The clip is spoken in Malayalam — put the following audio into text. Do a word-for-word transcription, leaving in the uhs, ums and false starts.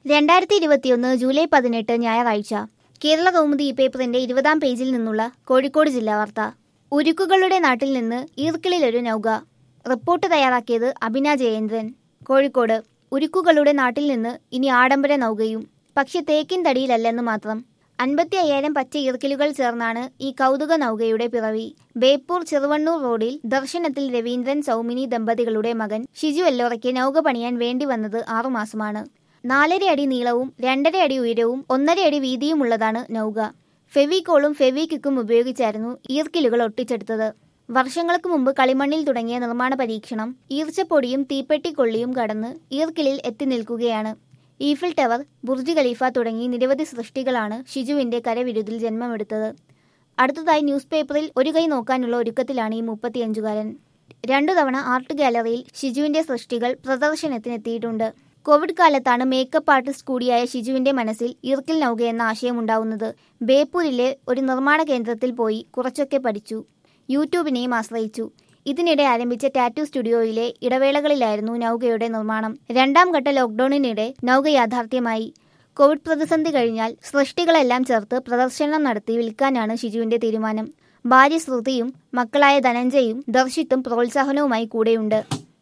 രണ്ടായിരത്തി ഇരുപത്തിയൊന്ന് ജൂലൈ പതിനെട്ട് ഞായറാഴ്ച കേരള കൗമുദി ഈ പേപ്പറിന്റെ ഇരുപതാം പേജിൽ നിന്നുള്ള കോഴിക്കോട് ജില്ലാ വാർത്ത. ഉരുക്കുകളുടെ നാട്ടിൽ നിന്ന് ഈർക്കിളിലൊരു നൗക. റിപ്പോർട്ട് തയ്യാറാക്കിയത് അഭിന ജയേന്ദ്രൻ. കോഴിക്കോട്. ഉരുക്കുകളുടെ നാട്ടിൽ നിന്ന് ഇനി ആഡംബര നൗകയും. പക്ഷെ തേക്കിൻ തടിയിലല്ലെന്ന് മാത്രം. അൻപത്തി അയ്യായിരം പച്ച ഈർക്കിലുകൾ ചേർന്നാണ് ഈ കൗതുക നൗകയുടെ പിറവി. ബേപ്പൂർ ചെറുവണ്ണൂർ റോഡിൽ ദർശനത്തിൽ രവീന്ദ്രൻ സൗമിനി ദമ്പതികളുടെ മകൻ ഷിജു എല്ലോറയ്ക്ക് നൗക പണിയാൻ വേണ്ടി വന്നത് ആറുമാസമാണ്. നാലര അടി നീളവും രണ്ടര അടി ഉയരവും ഒന്നര അടി വീതിയുമുള്ളതാണ് നൗക. ഫെവിക്കോളും ഫെവിക്വിക്കും ഉപയോഗിച്ചായിരുന്നു ഈർക്കിലുകൾ ഒട്ടിച്ചെടുത്തത്. വർഷങ്ങൾക്ക് മുമ്പ് കളിമണ്ണിൽ തുടങ്ങിയ നിർമ്മാണ പരീക്ഷണം ഈർച്ചപ്പൊടിയും തീപ്പെട്ടിക്കൊള്ളിയും കടന്ന് ഈർക്കിലിൽ എത്തി നിൽക്കുകയാണ്. ഈഫിൽ ടവർ, ബുർജ് ഖലീഫ തുടങ്ങി നിരവധി സൃഷ്ടികളാണ് ഷിജുവിന്റെ കരവിരുതിൽ ജന്മമെടുത്തത്. അടുത്തതായി ന്യൂസ് പേപ്പറിൽ ഒരു കൈ നോക്കാനുള്ള ഒരുക്കത്തിലാണ് ഈ മുപ്പത്തിയഞ്ചുകാരൻ. രണ്ടു തവണ ആർട്ട് ഗാലറിയിൽ ഷിജുവിന്റെ സൃഷ്ടികൾ പ്രദർശനത്തിനെത്തിയിട്ടുണ്ട്. കോവിഡ് കാലത്താണ് മേക്കപ്പ് ആർട്ടിസ്റ്റ് കൂടിയായ ഷിജുവിന്റെ മനസ്സിൽ ഈർക്കിൽ നൗക എന്ന ആശയമുണ്ടാവുന്നത്. ബേപ്പൂരിലെ ഒരു നിർമ്മാണ കേന്ദ്രത്തിൽ പോയി കുറച്ചൊക്കെ പഠിച്ചു. യൂട്യൂബിനെയും ആശ്രയിച്ചു. ഇതിനിടെ ആരംഭിച്ച ടാറ്റു സ്റ്റുഡിയോയിലെ ഇടവേളകളിലായിരുന്നു നൗകയുടെ നിർമ്മാണം. രണ്ടാം ഘട്ട ലോക്ക്ഡൌണിനിടെ നൗക യാഥാർത്ഥ്യമായി. കോവിഡ് പ്രതിസന്ധി കഴിഞ്ഞാൽ സൃഷ്ടികളെല്ലാം ചേർത്ത് പ്രദർശനം നടത്തി വിൽക്കാനാണ് ഷിജുവിന്റെ തീരുമാനം. ഭാര്യ ശ്രുതിയും മക്കളായ ധനഞ്ജയും ദർശിത്തും പ്രോത്സാഹനവുമായി കൂടെയുണ്ട്.